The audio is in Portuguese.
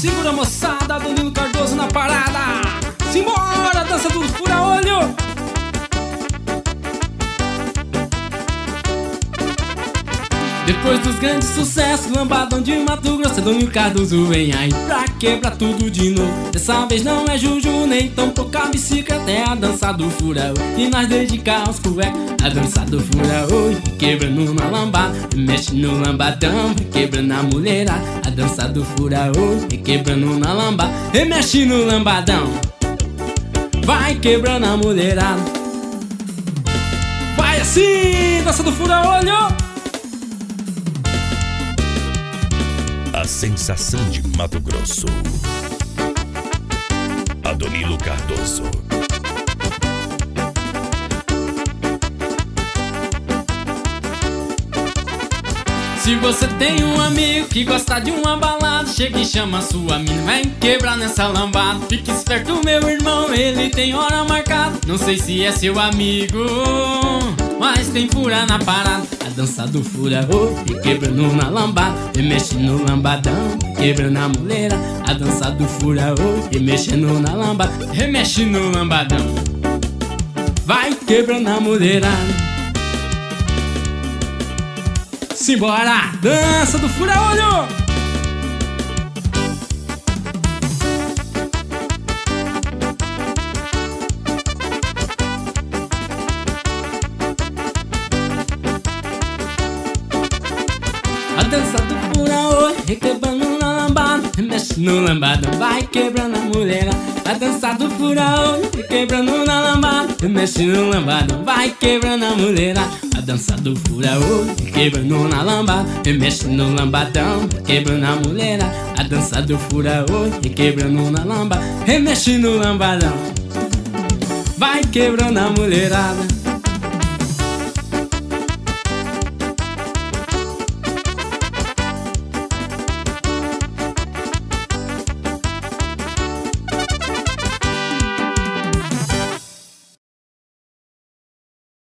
Segura, moçada, Danilo Cardoso na parada. Simbora, dança do fura-olho. Depois dos grandes sucessos, lambadão de Mato Grosso, Danilo Cardoso vem aí pra quebrar tudo de novo. Dessa vez não é juju, nem tão tocar bicicleta, é a dança do fura-olho. E nós dedicar os cuecos, a dança do fura-olho. Quebrando na lambada, mexe no lambadão, quebrando a mulherada. A dança do fura-olho, quebrando na lambada, mexe no lambadão. Vai quebrando a mulherada. Vai assim, dança do fura-olho. A sensação de Mato Grosso, a Danilo Cardoso. Se você tem um amigo que gosta de uma balada, chega e chama sua mina, vai quebrar nessa lambada. Fique esperto, meu irmão, ele tem hora marcada. Não sei se é seu amigo, mas tem fura na parada. A dança do fura-olho, quebrando na lambada, mexe no lambadão, quebrando a mulher. A dança do fura-olho, mexendo na lambada, remexe no lambadão. Vai quebrando a mulherada. Simbora, dança do fura-olho. A dança do fura-olho, quebrando na lambada, mexe no lambadão, vai quebrando a mulher. A dança do fura-olho, quebrando na lambada, mexe no lambadão, vai quebrando a mulher. A dança do fura-olho, quebrando na lambada, mexe no lambadão, quebrando a mulher. A dança do fura-olho, quebrando na lambada, mexe no lambadão, vai quebrando a mulherada.